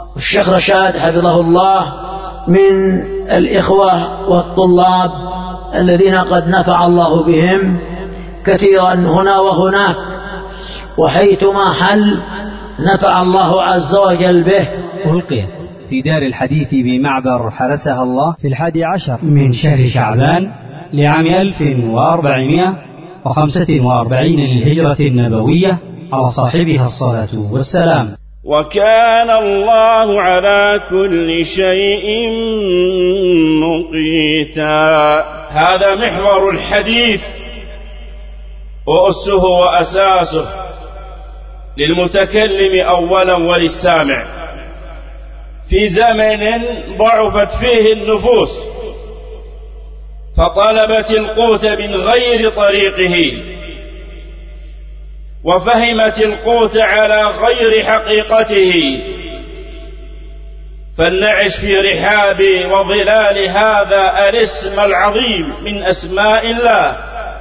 الشيخ رشاد حفظه الله من الإخوة والطلاب الذين قد نفع الله بهم كثيرا هنا وهناك، وحيثما حل نفع الله عز وجل به. ألقيت في دار الحديث بمعبر حرسها الله في 11 من شهر شعبان لعام 1445 للهجرة النبوية على صاحبها الصلاة والسلام. وكان الله على كل شيء مقيتا. هذا محور الحديث وأسه وأساسه للمتكلم أولا وللسامع في زمن ضعفت فيه النفوس فطلبت القوت من غير طريقه وفهمت القوت على غير حقيقته، فلنعش في رحاب وظلال هذا الاسم العظيم من أسماء الله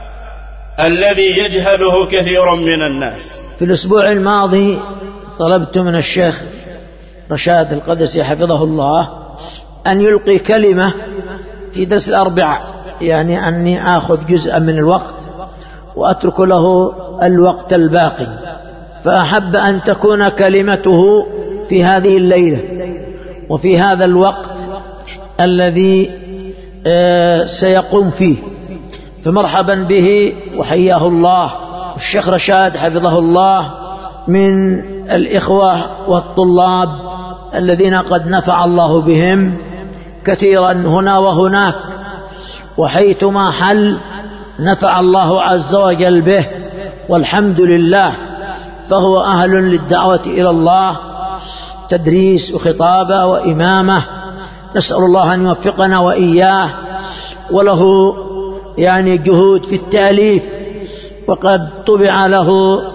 الذي يجهله كثير من الناس. في الأسبوع الماضي طلبت من الشيخ رشاد القدسي حفظه الله أن يلقي كلمة في درس الأربعاء، يعني أني آخذ جزءا من الوقت وأترك له الوقت الباقي، فأحب أن تكون كلمته في هذه الليلة وفي هذا الوقت الذي سيقوم فيه، فمرحبا به وحياه الله. الشيخ رشاد حفظه الله من الإخوة والطلاب الذين قد نفع الله بهم كثيرا هنا وهناك، وحيثما حل نفع الله عز وجل به، والحمد لله، فهو أهل للدعوة إلى الله، تدريس وخطابة وإمامة. نسأل الله أن يوفقنا وإياه، وله يعني جهود في التأليف، وقد طبع له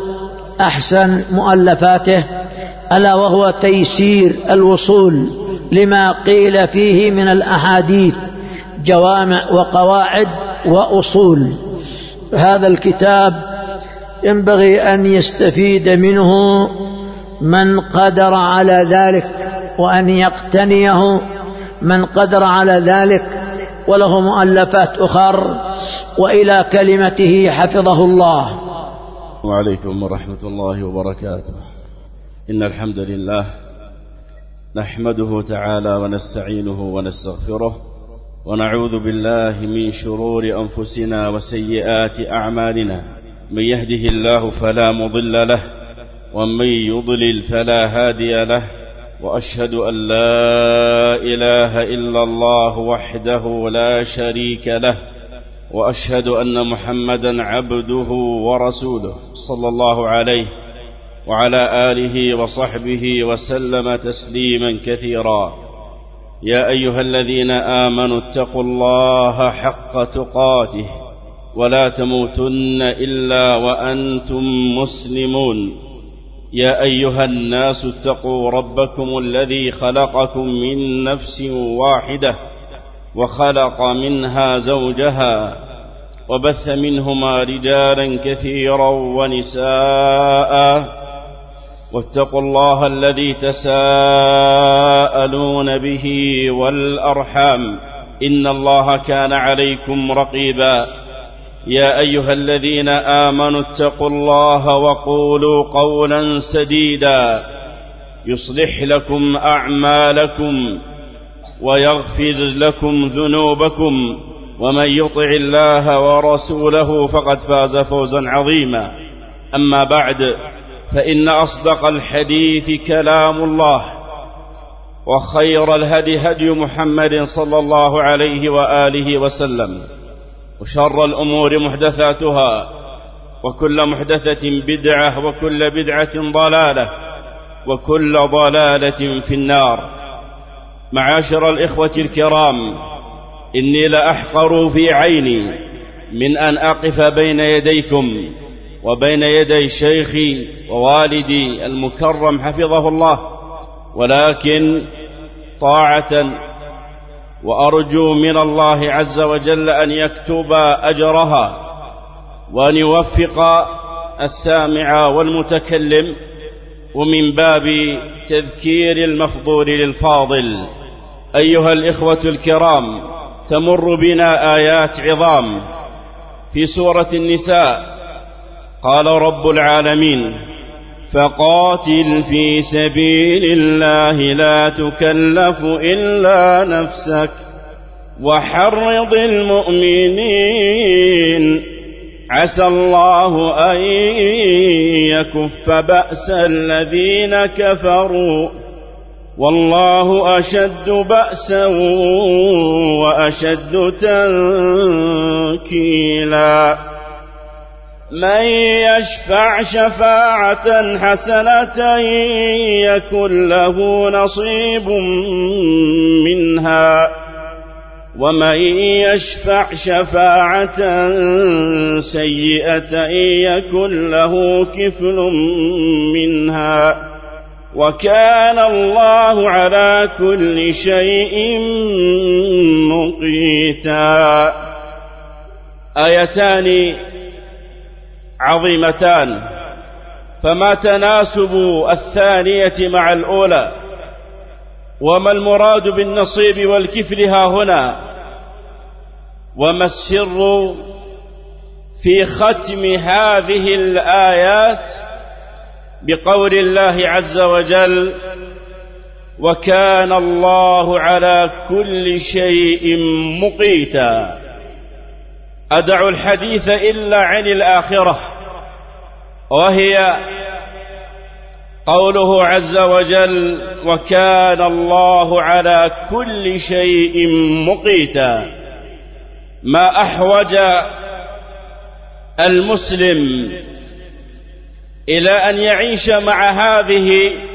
أحسن مؤلفاته ألا وهو تيسير الوصول لما قيل فيه من الأحاديث، جوامع وقواعد وأصول. هذا الكتاب ينبغي أن يستفيد منه من قدر على ذلك، وأن يقتنيه من قدر على ذلك، وله مؤلفات أخر، وإلى كلمته حفظه الله. وعليكم ورحمة الله وبركاته. إن الحمد لله نحمده تعالى ونستعينه ونستغفره، ونعوذ بالله من شرور أنفسنا وسيئات أعمالنا. من يهده الله فلا مضل له، ومن يضلل فلا هادي له، وأشهد أن لا إله إلا الله وحده لا شريك له، وأشهد أن محمدا عبده ورسوله صلى الله عليه وعلى آله وصحبه وسلم تسليما كثيرا. يا أيها الذين آمنوا اتقوا الله حق تقاته ولا تموتن إلا وأنتم مسلمون. يا أيها الناس اتقوا ربكم الذي خلقكم من نفس واحدة وخلق منها زوجها وبث منهما رجالا كثيرا ونساء، واتقوا الله الذي تساءلون به والأرحام إن الله كان عليكم رقيبا. يا أيها الذين آمنوا اتقوا الله وقولوا قولا سديدا يصلح لكم أعمالكم ويغفر لكم ذنوبكم، ومن يطع الله ورسوله فقد فاز فوزا عظيما. أما بعد، فإن أصدق الحديث كلام الله، وخير الهدي هدي محمد صلى الله عليه وآله وسلم، وشر الأمور محدثاتها، وكل محدثة بدعة، وكل بدعة ضلالة، وكل ضلالة في النار. معاشر الإخوة الكرام، إني لأحقر في عيني من أن أقف بين يديكم وبين يدي شيخي ووالدي المكرم حفظه الله، ولكن طاعة، وأرجو من الله عز وجل أن يكتب أجرها، وأن يوفق السامع والمتكلم ومن باب تذكير المفضول للفاضل، أيها الإخوة الكرام، تمر بنا آيات عظام في سورة النساء. قال رب العالمين: فقاتل في سبيل الله لا تكلف إلا نفسك وحرض المؤمنين عسى الله أن يكف بأس الذين كفروا والله أشد بأسا وأشد تنكيلا. من يشفع شفاعة حسنة يكن له نصيب منها ومن يشفع شفاعة سيئة يكن له كفل منها وكان الله على كل شيء مقيتا. آيتان عظيمتان، فما تناسب الثانية مع الأولى؟ وما المراد بالنصيب والكفل ها هنا؟ وما السر في ختم هذه الآيات بقول الله عز وجل: وكان الله على كل شيء مقيتا؟ أدع الحديث إلا عن الآخرة، وهي قوله عز وجل: وكان الله على كل شيء مقيتا. ما أحوج المسلم إلى أن يعيش مع هذه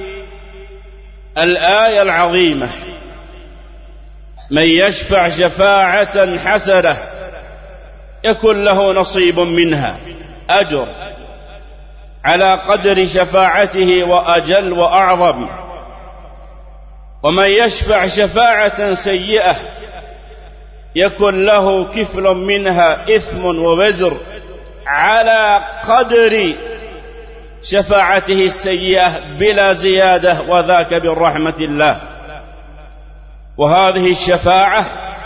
الآية العظيمة: من يشفع شفاعة حسنة يكن له نصيب منها، أجر على قدر شفاعته وأجل وأعظم. ومن يشفع شفاعة سيئة يكن له كفل منها، إثم ووزر على قدر شفاعته السيئة بلا زيادة، وذاك بالرحمة الله. وهذه الشفاعة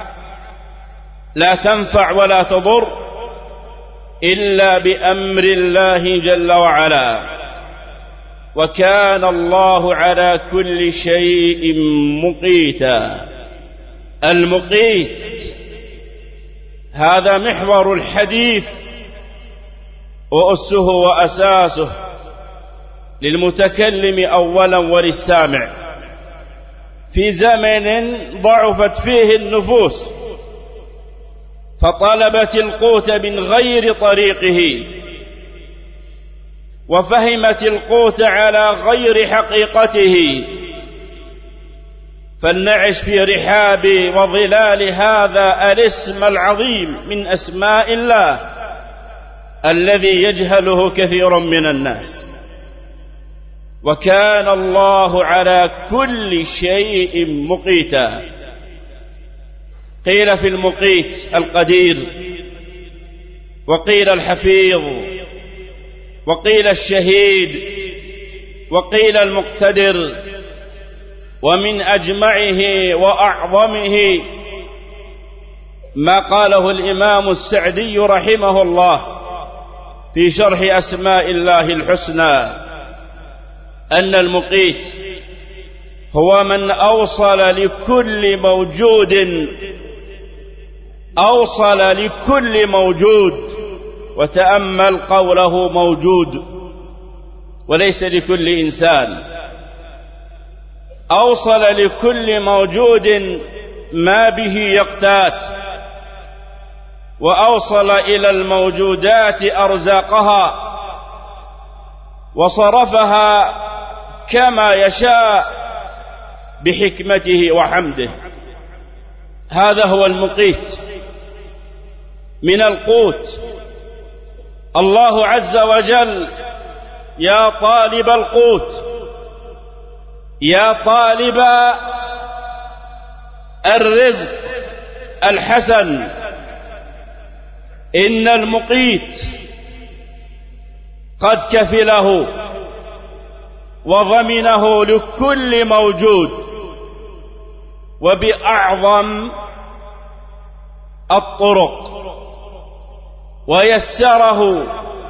لا تنفع ولا تضر إلا بأمر الله جل وعلا. وكان الله على كل شيء مقيتا. المقيت هذا محور الحديث وأسه وأساسه للمتكلم أولا وللسامع في زمن ضعفت فيه النفوس فطلبت القوت من غير طريقه وفهمت القوت على غير حقيقته. فلنعش في رحاب وظلال هذا الاسم العظيم من أسماء الله الذي يجهله كثير من الناس. وكان الله على كل شيء مقيتا. قيل في المقيت القدير، وقيل الحفيظ، وقيل الشهيد، وقيل المقتدر. ومن أجمعه وأعظمه ما قاله الإمام السعدي رحمه الله في شرح أسماء الله الحسنى، أن المقيت هو من أوصل لكل موجود وتأمل قوله موجود وليس لكل إنسان. أوصل لكل موجود ما به يقتات، وأوصل إلى الموجودات أرزاقها وصرفها كما يشاء بحكمته وحمده. هذا هو المقيت. من القوت الله عز وجل: يا طالب القوت، يا طالب الرزق الحسن، إن المقيت قد كفله وضمنه لكل موجود وبأعظم الطرق، ويسره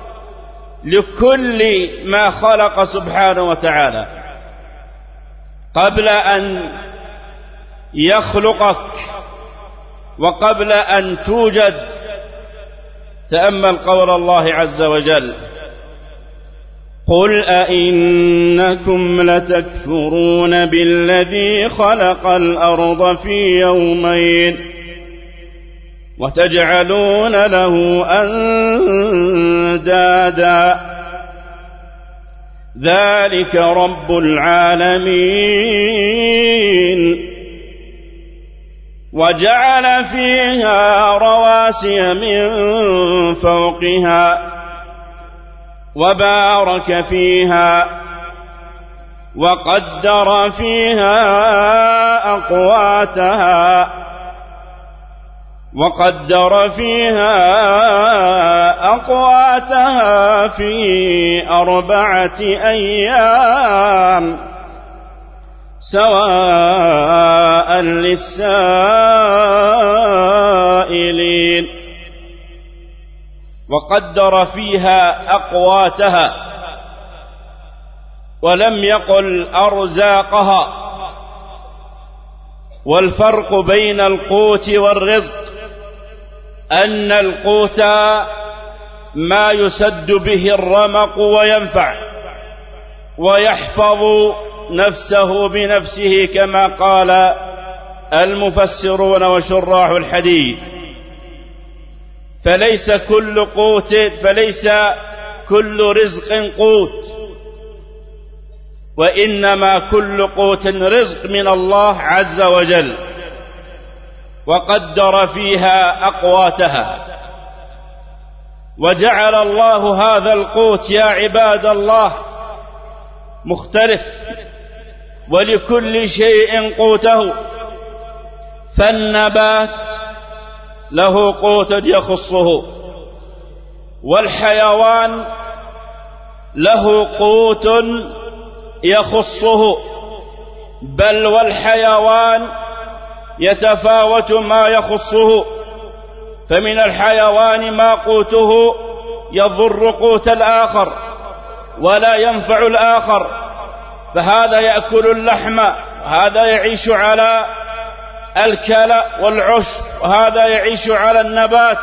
لكل ما خلق سبحانه وتعالى قبل أن يخلقك وقبل أن توجد. تأمل قول الله عز وجل: قل أئنكم لتكفرون بالذي خلق الأرض في يومين وتجعلون له أندادا ذلك رب العالمين وجعل فيها رواسي من فوقها وبارك فيها وقدر فيها أقواتها في 4 أيام سواء للسائلين. وقدر فيها أقواتها ولم يقل أرزاقها. والفرق بين القوت والرزق أن القوت ما يسد به الرمق وينفع ويحفظ نفسه بنفسه كما قال المفسرون وشراح الحديث. فليس كل رزق قوت، وإنما كل قوت رزق من الله عز وجل. وقدر فيها أقواتها، وجعل الله هذا القوت يا عباد الله مختلف، ولكل شيء قوته. فالنبات له قوت يخصه، والحيوان له قوت يخصه، بل والحيوان يتفاوت ما يخصه. فمن الحيوان ما قوته يضر قوت الآخر ولا ينفع الآخر، فهذا يأكل اللحم وهذا يعيش على الكلى والعشب وهذا يعيش على النبات،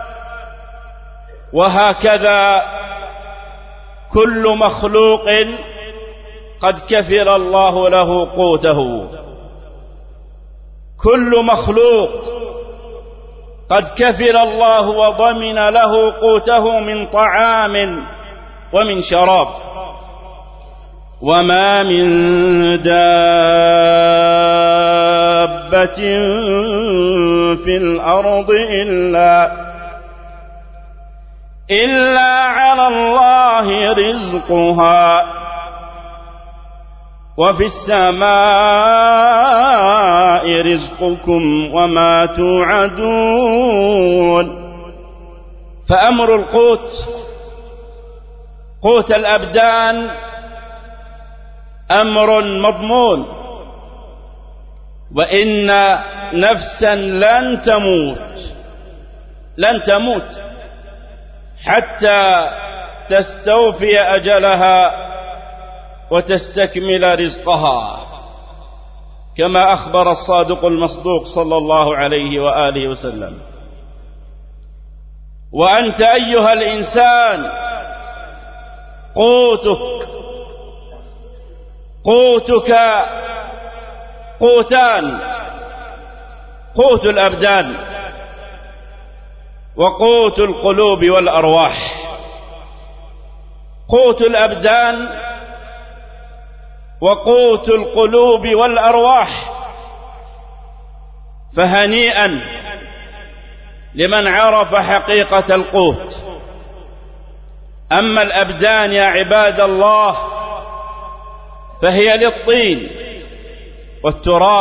وهكذا كل مخلوق قد كفل الله له قوته. كل مخلوق قد كفل الله وضمن له قوته من طعام ومن شراب. وما من دابة في الأرض إلا على الله رزقها وفي السماء رزقكم وما توعدون. فأمر القوت، قوت الأبدان، أمر مضمون. وإن نفسا لن تموت حتى تستوفي أجلها وتستكمل رزقها، كما أخبر الصادق المصدوق صلى الله عليه وآله وسلم. وأنت أيها الإنسان قوتك قوتان: قوت الأبدان وقوت القلوب والأرواح. قوت الأبدان وقوت القلوب والأرواح، فهنيئا لمن عرف حقيقة القوت. أما الأبدان يا عباد الله فهي للطين والتراب،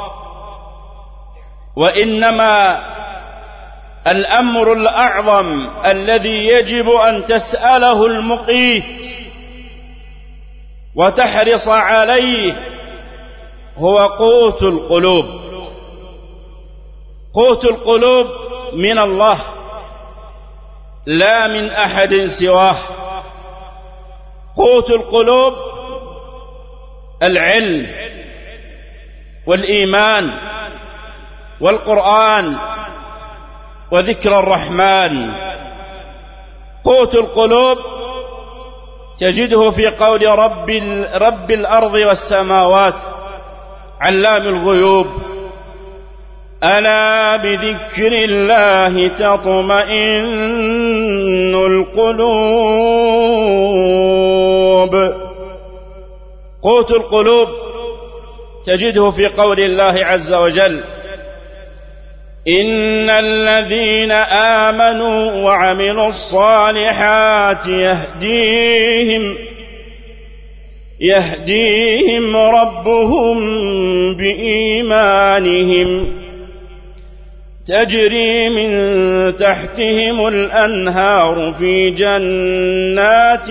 وإنما الأمر الأعظم الذي يجب أن تسأله المقيت وتحرص عليه هو قوت القلوب. قوت القلوب من الله لا من أحد سواه. قوت القلوب العلم والإيمان والقرآن وذكر الرحمن. قوت القلوب تجده في قول رب الأرض والسماوات علام الغيوب: ألا بذكر الله تطمئن القلوب. قوت القلوب تجده في قول الله عز وجل: إن الذين آمنوا وعملوا الصالحات يهديهم ربهم بإيمانهم تجري من تحتهم الأنهار في جنات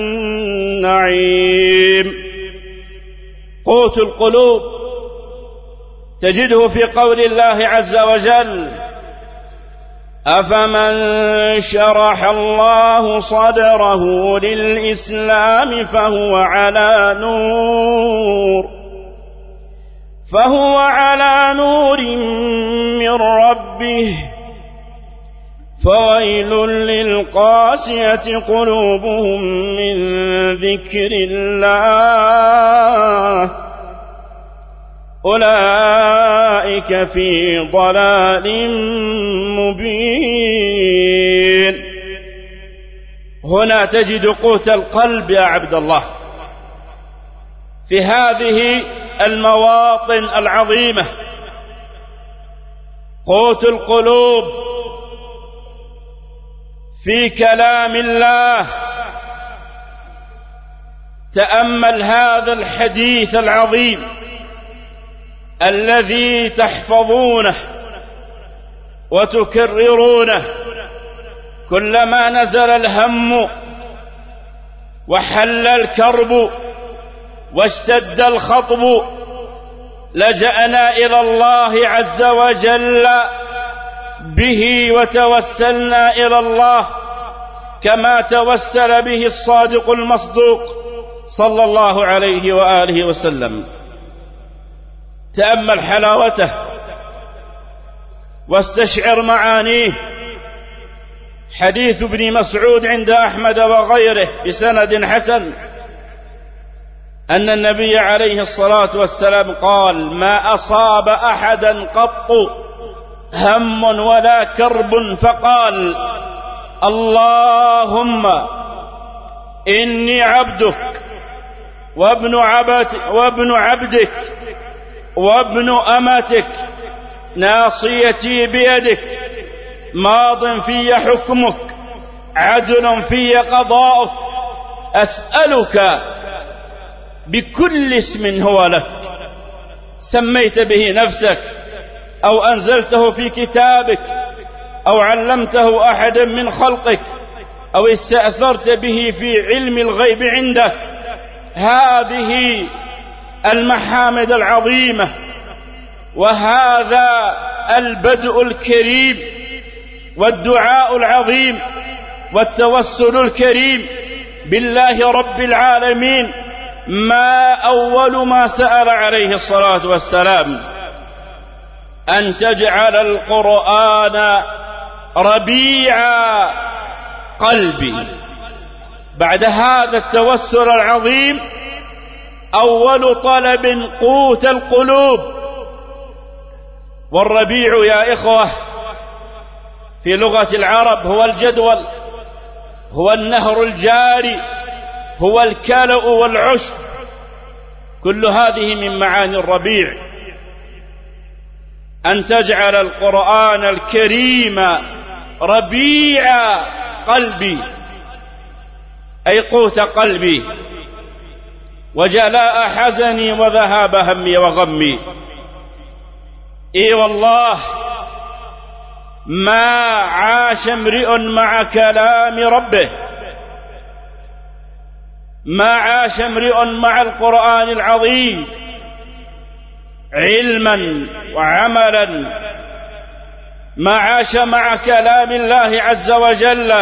النعيم. قوت القلوب تجده في قول الله عز وجل: أفمن شرح الله صدره للإسلام فهو على نور من ربه فويل للقاسية قلوبهم من ذكر الله أولئك في ضلال مبين. هنا تجد قوت القلب يا عبد الله في هذه المواطن العظيمة. قوت القلوب في كلام الله. تأمل هذا الحديث العظيم الذي تحفظونه وتكررونه كلما نزل الهم وحل الكرب واشتد الخطب لجأنا إلى الله عز وجل به وتوسلنا إلى الله كما توسل به الصادق المصدوق صلى الله عليه وآله وسلم. تأمل حلاوته واستشعر معانيه. حديث ابن مسعود عند أحمد وغيره بسند حسن أن النبي عليه الصلاة والسلام قال: ما أصاب أحدا قط هم ولا كرب فقال: اللهم إني عبدك وابن عبدك وابن أمتك ناصيتي بيدك ماض في حكمك عدل في قضاؤك أسألك بكل اسم هو لك سميت به نفسك أو أنزلته في كتابك أو علمته أحدا من خلقك أو استأثرت به في علم الغيب عندك. هذه المحامد العظيمة وهذا البدء الكريم والدعاء العظيم والتوسل الكريم بالله رب العالمين ما أول ما سأل عليه الصلاة والسلام: أن تجعل القرآن ربيع قلبي. بعد هذا التوسل العظيم أول طلب قوت القلوب. والربيع يا إخوة في لغة العرب هو الجدول، هو النهر الجاري، هو الكلأ والعشب، كل هذه من معاني الربيع. أن تجعل القرآن الكريم ربيع قلبي أي قوت قلبي وجلاء حزني وذهاب همي وغمي. إي والله ما عاش امرئ مع كلام ربه ما عاش امرئ مع القرآن العظيم علما وعملا، ما عاش مع كلام الله عز وجل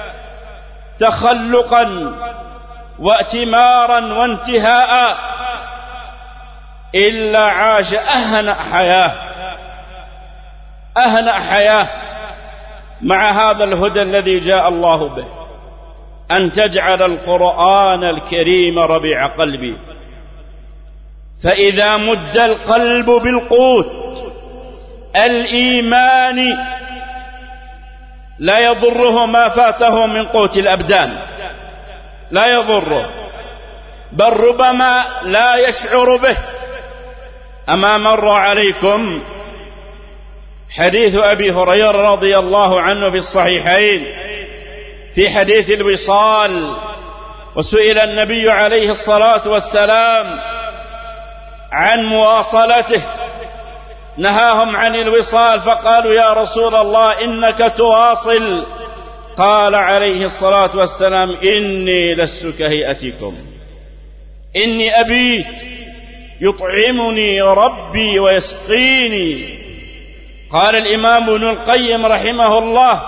تخلقا واتمارا وانتهاء، إلا عاش أهنأ حياة مع هذا الهدى الذي جاء الله به، أن تجعل القرآن الكريم ربيع قلبي. فإذا مد القلب بالقوت الإيمان لا يضره ما فاته من قوت الأبدان، لا يضره، بل ربما لا يشعر به. أما مر عليكم حديث أبي هريرة رضي الله عنه في الصحيحين في حديث الوصال، وسئل النبي عليه الصلاة والسلام عن مواصلته، نهاهم عن الوصال فقالوا يا رسول الله إنك تواصل، قال عليه الصلاة والسلام إني لست كهيئتكم، إني أبيت يطعمني ربي ويسقيني. قال الإمام ابن القيم رحمه الله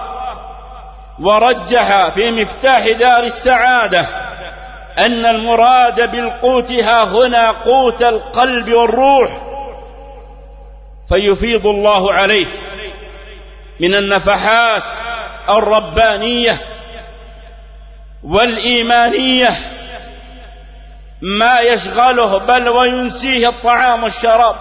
ورجح في مفتاح دار السعادة أن المراد بالقوت ها هنا قوت القلب والروح، فيفيض الله عليه من النفحات الربانية والإيمانية ما يشغله بل وينسيه الطعام والشراب.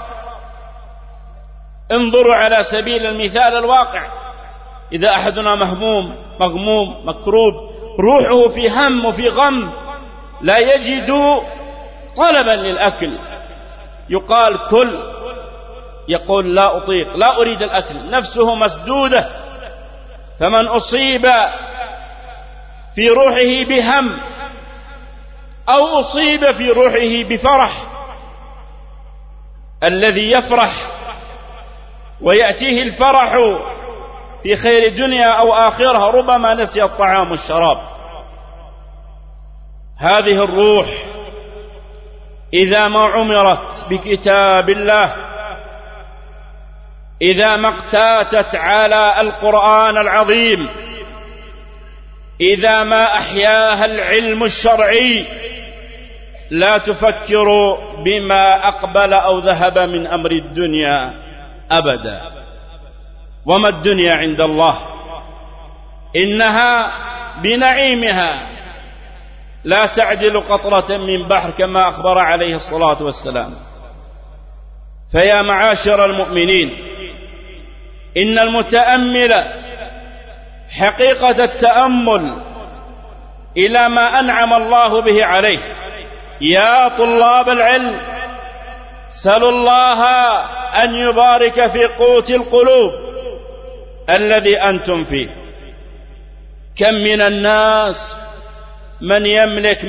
انظروا على سبيل المثال الواقع، إذا أحدنا مهموم مغموم مكروب، روحه في هم وفي غم، لا يجد طلبا للأكل، يقال كل، يقول لا أطيق، لا أريد الأكل، نفسه مسدودة. فمن أصيب في روحه بهم أو أصيب في روحه بفرح، الذي يفرح ويأتيه الفرح في خير الدنيا أو آخرها ربما نسي الطعام والشراب. هذه الروح إذا ما عمرت بكتاب الله، إذا ما اقتاتت على القرآن العظيم، إذا ما أحياها العلم الشرعي، لا تفكر بما أقبل أو ذهب من أمر الدنيا أبدا. وما الدنيا عند الله؟ إنها بنعيمها لا تعدل قطرة من بحر كما أخبر عليه الصلاة والسلام. فيا معاشر المؤمنين، إن المتأمل حقيقة التأمل إلى ما أنعم الله به عليه. يا طلاب العلم، سلوا الله أن يبارك في قوت القلوب الذي أنتم فيه. كم من الناس من يملك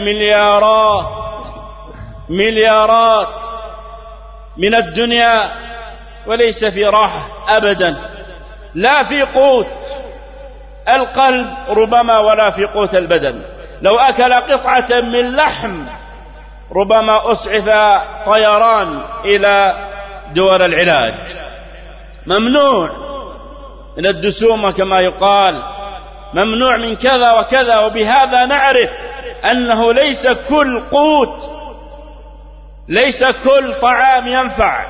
مليارات من الدنيا وليس في راحة أبدا، لا في قوت القلب ربما ولا في قوت البدن. لو أكل قطعة من لحم ربما أسعف طيران إلى دول العلاج. ممنوع من الدسومة كما يقال، ممنوع من كذا وكذا. وبهذا نعرف أنه ليس كل قوت، ليس كل طعام ينفع،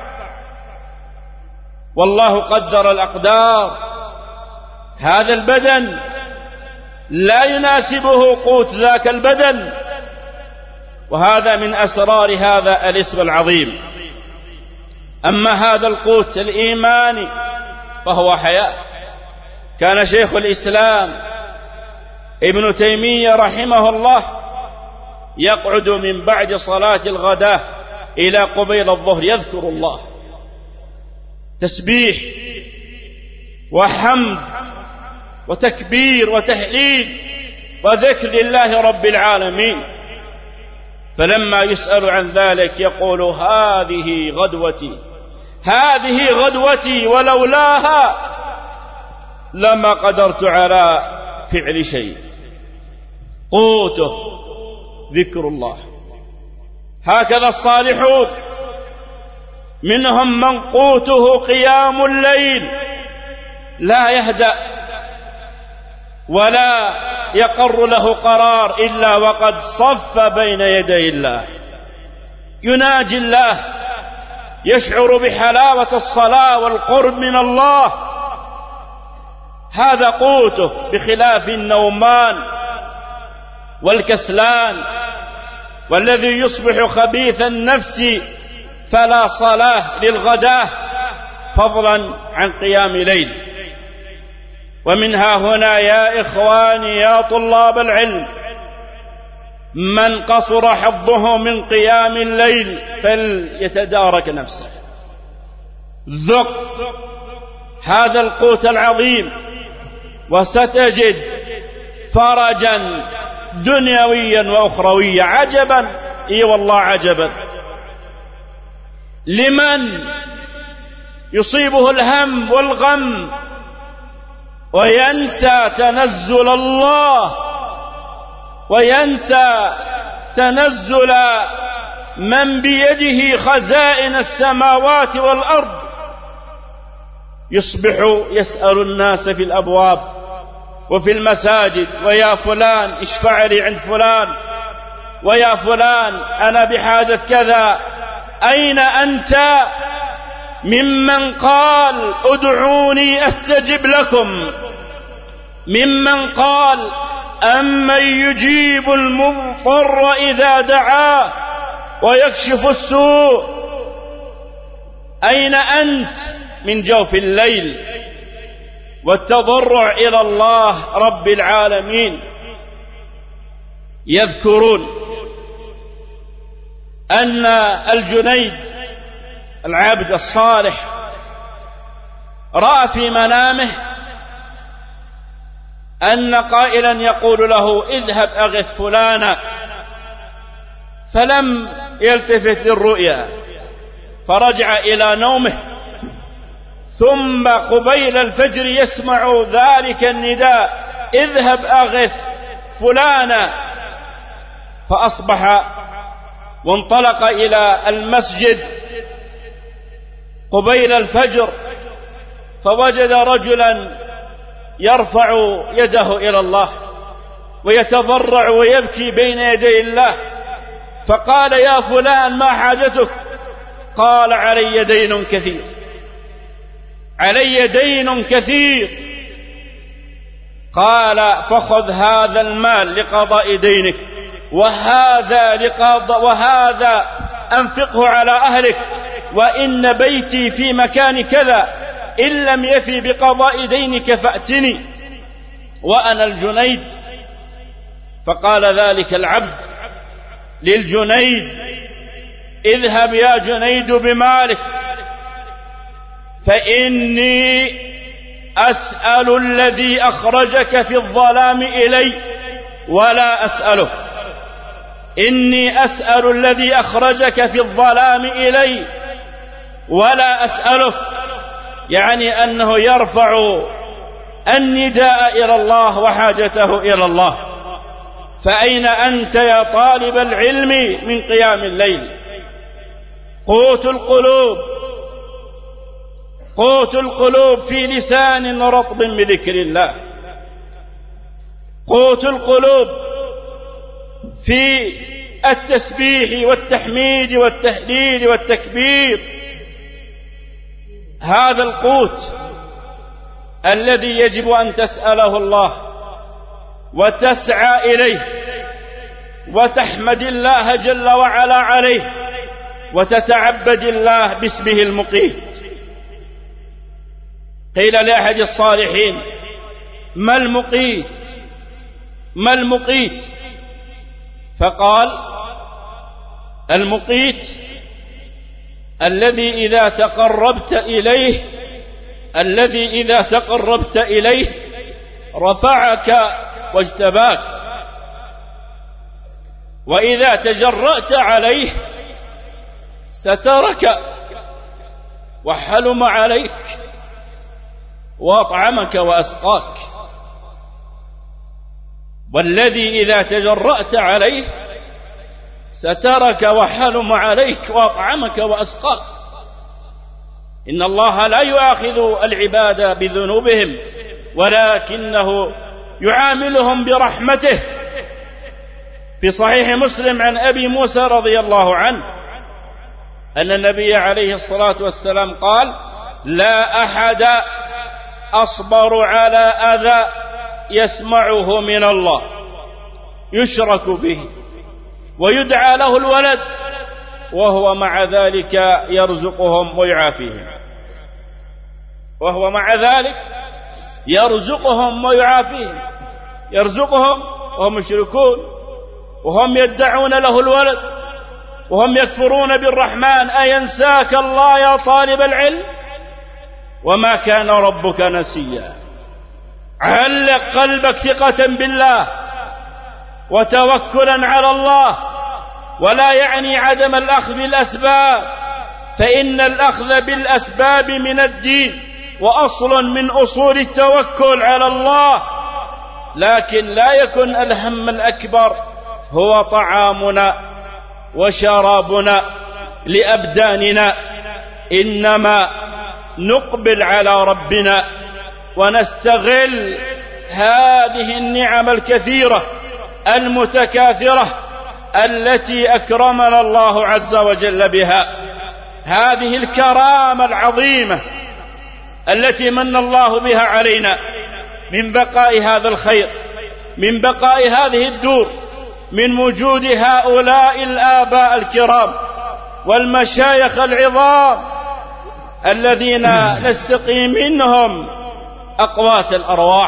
والله قدر الأقدار. هذا البدن لا يناسبه قوت ذاك البدن، وهذا من أسرار هذا الاسم العظيم. أما هذا القوت الإيماني فهو حياة. كان شيخ الإسلام ابن تيمية رحمه الله يقعد من بعد صلاة الغداء إلى قبيل الظهر يذكر الله، تسبيح وحمد وتكبير وتهليل وذكر لله رب العالمين. فلما يسأل عن ذلك يقول هذه غدوتي ولولاها لما قدرت على فعل شيء. قوته ذكر الله. هكذا الصالحون، منهم من قوته قيام الليل، لا يهدأ ولا يقر له قرار إلا وقد صف بين يدي الله، يناجي الله، يشعر بحلاوة الصلاة والقرب من الله. هذا قوته، بخلاف النومان والكسلان والذي يصبح خبيث النفس فلا صلاة للغداة فضلا عن قيام ليل. ومنها هنا يا إخواني يا طلاب العلم، من قصر حظه من قيام الليل فليتدارك نفسه. ذق هذا القوت العظيم وستجد فرجا دنيويا وأخرويا. عجبا، اي والله عجبا، لمن يصيبه الهم والغم وينسى تنزل الله، وينسى تنزل من بيده خزائن السماوات والأرض، يصبح يسأل الناس في الأبواب وفي المساجد: ويا فلان اشفع لي عند فلان، ويا فلان أنا بحاجة كذا. أين أنت ممن قال ادعوني أستجب لكم؟ ممن قال أمن يجيب المضطر إذا دعاه ويكشف السوء؟ أين أنت من جوف الليل والتضرع إلى الله رب العالمين؟ يذكرون أن الجنيد العبد الصالح رأى في منامه أن قائلا يقول له: اذهب أغث فلانا، فلم يلتفت للرؤيا فرجع إلى نومه، ثم قبيل الفجر يسمع ذلك النداء: اذهب أغث فلانا، فأصبح وانطلق إلى المسجد قبيل الفجر، فوجد رجلا يرفع يده إلى الله ويتضرع ويبكي بين يدي الله، فقال: يا فلان ما حاجتك؟ قال: علي دين كثير، علي دين كثير. قال: فخذ هذا المال لقضاء دينك، وهذا أنفقه على أهلك، وإن بيتي في مكان كذا، إن لم يفي بقضاء دينك فأتني وأنا الجنيد. فقال ذلك العبد للجنيد: اذهب يا جنيد بمالك، فإني أسأل الذي أخرجك في الظلام إلي ولا أسأله. إني أسأل الذي أخرجك في الظلام إلي ولا أسأله، يعني أنه يرفع النداء إلى الله وحاجته إلى الله. فأين أنت يا طالب العلم من قيام الليل؟ قوت القلوب، قوت القلوب في لسان رطب بذكر الله، قوت القلوب في التسبيح والتحميد والتهليل والتكبير. هذا القوت الذي يجب أن تسأله الله وتسعى إليه وتحمد الله جل وعلا عليه وتتعبد الله باسمه المقيت. قيل لأحد الصالحين: ما المقيت؟ ما المقيت؟ فقال: المقيت الذي إذا تقربت إليه رفعك واجتباك، وإذا تجرأت عليه سترك وحلم عليك وأطعمك وأسقاك. والذي إذا تجرأت عليه سترك وحلم عليك وأطعمك وأسقاك. إن الله لا يؤاخذ العباد بذنوبهم ولكنه يعاملهم برحمته. في صحيح مسلم عن أبي موسى رضي الله عنه أن النبي عليه الصلاة والسلام قال: لا أحد أصبر على أذى يسمعه من الله يشرك به ويدعى له الولد وهو مع ذلك يرزقهم ويعافيهم، وهو مع ذلك يرزقهم ويعافيهم، يرزقهم وهم مشركون وهم يدعون له الولد وهم يكفرون بالرحمن. أينساك الله يا طالب العلم؟ وما كان ربك نسيا. علق قلبك ثقة بالله وتوكلا على الله، ولا يعني عدم الأخذ بالأسباب، فإن الأخذ بالأسباب من الدين وأصل من أصول التوكل على الله، لكن لا يكن الهم الأكبر هو طعامنا وشرابنا لأبداننا، إنما نقبل على ربنا ونستغل هذه النعم الكثيرة المتكاثرة التي أكرمنا الله عز وجل بها، هذه الكرامة العظيمة التي من الله بها علينا، من بقاء هذا الخير، من بقاء هذه الدور، من وجود هؤلاء الآباء الكرام والمشايخ العظام الذين نستقي منهم أقوات الأرواح،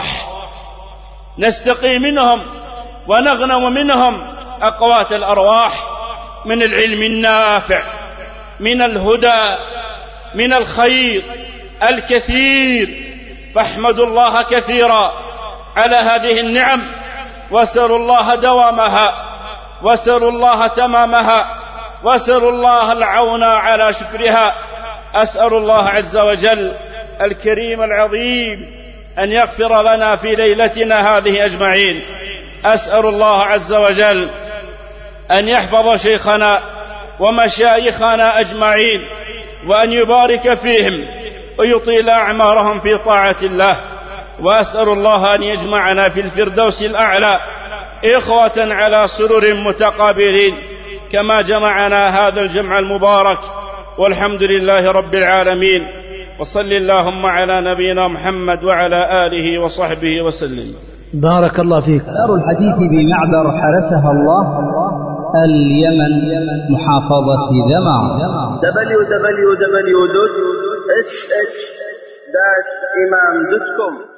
نستقي منهم ونغنم منهم أقوات الأرواح من العلم النافع، من الهدى، من الخير الكثير. فاحمدوا الله كثيرا على هذه النعم، واسألوا الله دوامها، واسألوا الله تمامها، واسألوا الله العون على شكرها. أسأل الله عز وجل الكريم العظيم أن يغفر لنا في ليلتنا هذه أجمعين. أسأل الله عز وجل أن يحفظ شيخنا ومشايخنا أجمعين، وأن يبارك فيهم ويطيل أعمارهم في طاعة الله. وأسأل الله أن يجمعنا في الفردوس الأعلى إخوة على سرر متقابلين كما جمعنا هذا الجمع المبارك، والحمد لله رب العالمين. وصل اللهم على نبينا محمد وعلى آله وصحبه وسلم. بارك الله فيك. دار الحديث بمعبر حرسها الله، اليمن، محافظة ذمار. www.sh-imam.com